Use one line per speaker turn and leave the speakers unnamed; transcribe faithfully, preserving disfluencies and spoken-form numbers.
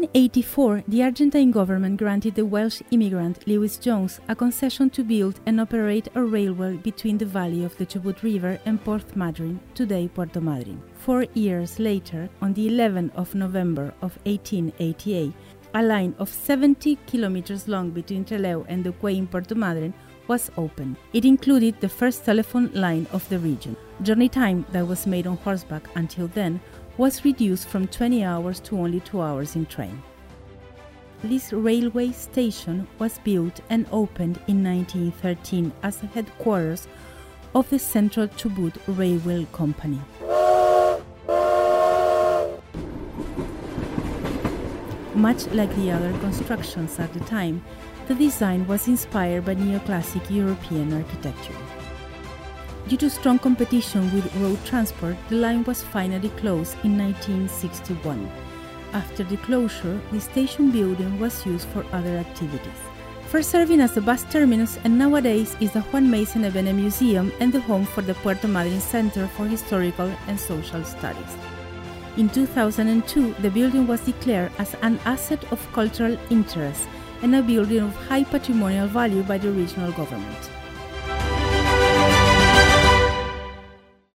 eighteen eighty-four, the Argentine government granted the Welsh immigrant Lewis Jones a concession to build and operate a railway between the valley of the Chubut River and Portmadryn, today Puerto Madryn. Four years later, on the eleventh of November of eighteen eighty-eight, a line of seventy kilometers long between Trelew and the quay in Puerto Madryn was opened. It included the first telephone line of the region. Journey time that was made on horseback until then was reduced from twenty hours to only two hours in train. This railway station was built and opened in nineteen thirteen as the headquarters of the Central Chubut Railway Company. Much like the other constructions at the time, the design was inspired by neoclassic European architecture. Due to strong competition with road transport, the line was finally closed in nineteen sixty-one. After the closure, the station building was used for other activities, first serving as a bus terminus, and nowadays is the Juan Mason Ebene Museum and the home for the Puerto Madryn Center for Historical and Social Studies. In two thousand two, the building was declared as an asset of cultural interest and a building of high patrimonial value by the regional government.